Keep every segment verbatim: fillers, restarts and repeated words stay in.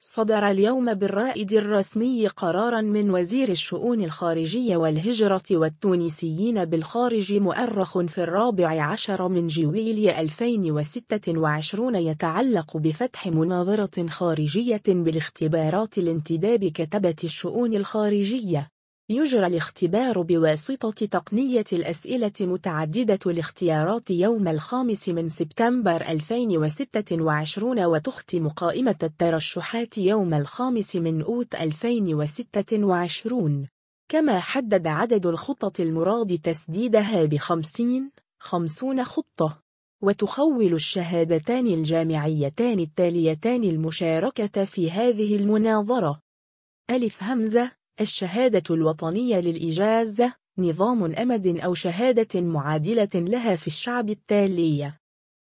صدر اليوم بالرائد الرسمي قراراً من وزير الشؤون الخارجية والهجرة والتونسيين بالخارج مؤرخ في الرابع عشر من جويلية ألفين وستة وعشرين يتعلق بفتح مناظرة خارجية بالاختبارات الانتداب كتبة الشؤون الخارجية. يجرى الاختبار بواسطة تقنية الأسئلة متعددة الاختيارات يوم الخامس من سبتمبر ألفين وستة وعشرين وتختم قائمة الترشحات يوم الخامس من أوت ألفين وستة وعشرين. كما حدد عدد الخطط المراد تسديدها بخمسين خمسون خطة. وتخول الشهادتان الجامعيتان التاليتان المشاركة في هذه المناظرة: ألف همزة الشهادة الوطنية للإجازة، نظام أمد أو شهادة معادلة لها في الشعب التالية: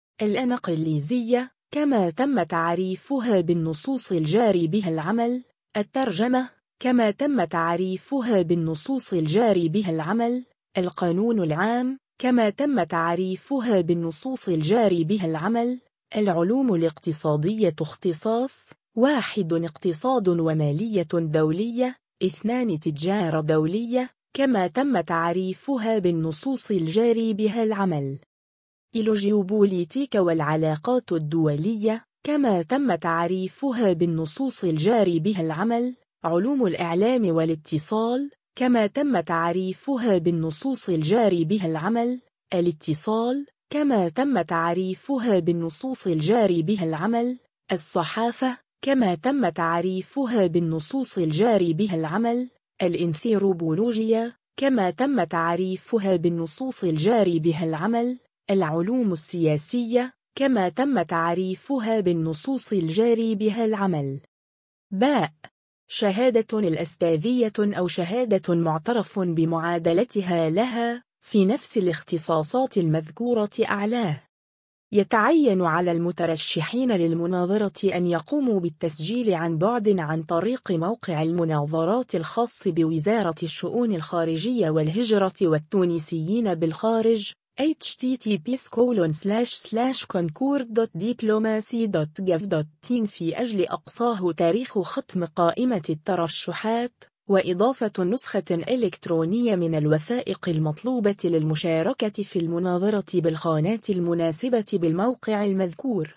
الإنجليزية كما تم تعريفها بالنصوص الجاري بها العمل، الترجمة كما تم تعريفها بالنصوص الجاري بها العمل، القانون العام كما تم تعريفها بالنصوص الجاري بها العمل، العلوم الاقتصادية اختصاص واحد اقتصاد ومالية دولية، اثنان تجارة دولية كما تم تعريفها بالنصوص الجاري بها العمل، الجيوبوليتيك والعلاقات الدولية كما تم تعريفها بالنصوص الجاري بها العمل، علوم الإعلام والاتصال كما تم تعريفها بالنصوص الجاري بها العمل، الاتصال كما تم تعريفها بالنصوص الجاري بها العمل، الصحافة كما تم تعريفها بالنصوص الجاري بها العمل، الإنثروبولوجيا كما تم تعريفها بالنصوص الجاري بها العمل، العلوم السياسية كما تم تعريفها بالنصوص الجاري بها العمل. باء شهادة الأستاذية أو شهادة معترف بمعادلتها لها في نفس الاختصاصات المذكورة أعلاه. يتعين على المترشحين للمناظرة أن يقوموا بالتسجيل عن بعد عن طريق موقع المناظرات الخاص بوزارة الشؤون الخارجية والهجرة والتونسيين بالخارج إتش تي تي بي كولون سلاش سلاش كونكورد دوت دبلوماسي دوت جوف دوت تي إن في أجل أقصاه تاريخ ختم قائمة الترشحات وإضافة نسخة إلكترونية من الوثائق المطلوبة للمشاركة في المناظرة بالخانات المناسبة بالموقع المذكور.